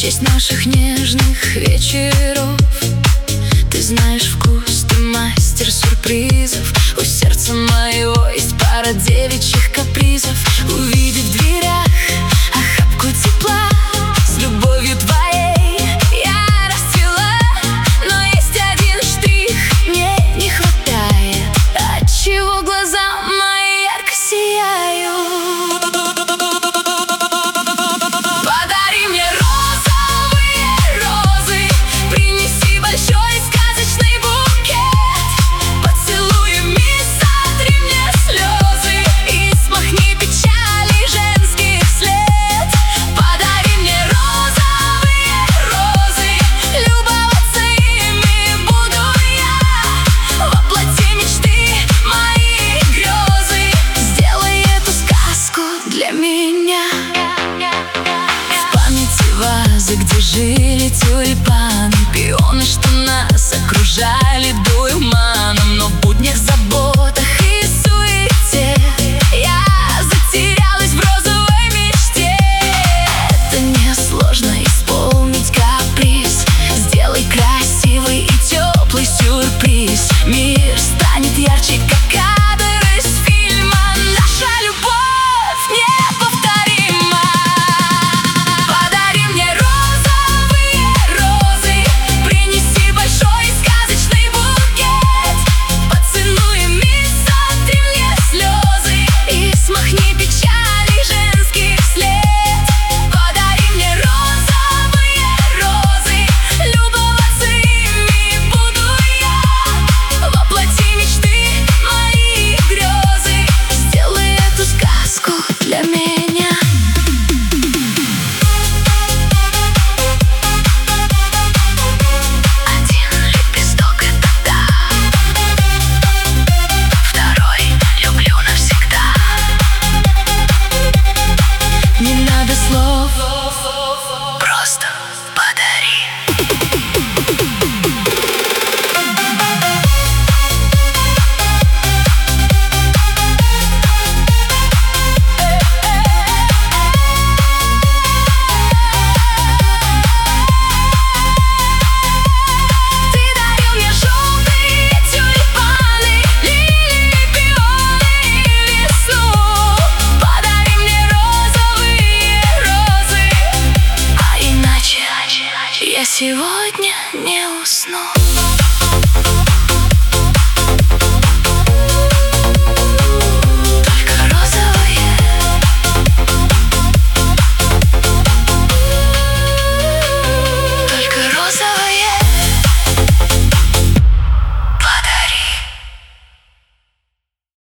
честь наших нежных вечеров. Ты знаешь вкус, ты мастер сюрпризов. У сердца моего есть пара девичьих капризов. Увидев в дверях охапку тепла, с любовью твоей я расцвела. Но есть один штрих, мне не хватает, отчего глаза мои ярко сияют. Где жили тюльпаны, пионы, что нас окружали дурманом. Но в буднях, заботах и суете я затерялась в розовой мечте. Это несложно исполнить каприз. Сделай красивый и теплый сюрприз. Мир станет ярче, как кадр из фильма. Наша любовь неповторима. Просто подари. Ты дарил мне желтые тюльпаны, лилии, пионы и весну. Подари мне розовые розы, а иначе я сегодня не усну.